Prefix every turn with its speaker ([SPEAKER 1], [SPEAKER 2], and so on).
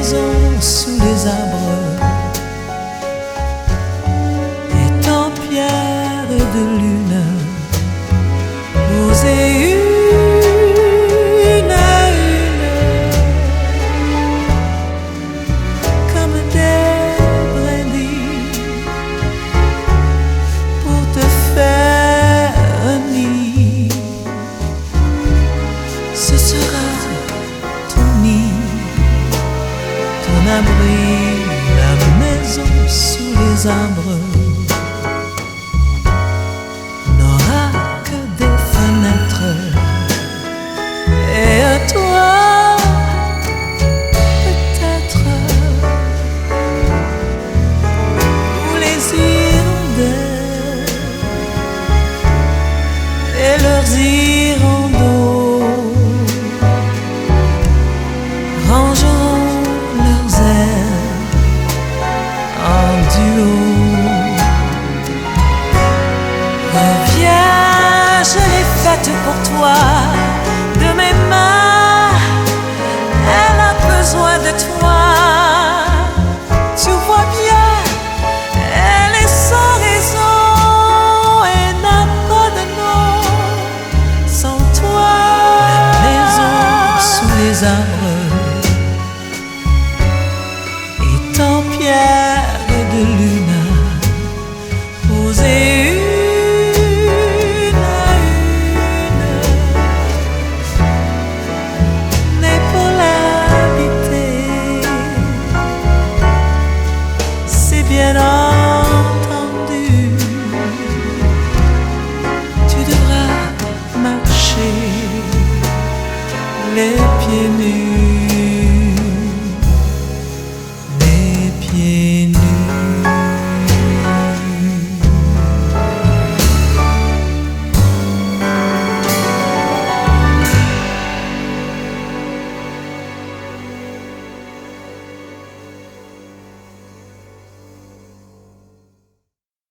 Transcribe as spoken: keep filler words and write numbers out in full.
[SPEAKER 1] maison sous les arbres est en pierre de lune, posée une à une, comme des brindilles pour te faire un nid. Ce sera ton nid, ton abri, la maison sous les arbres.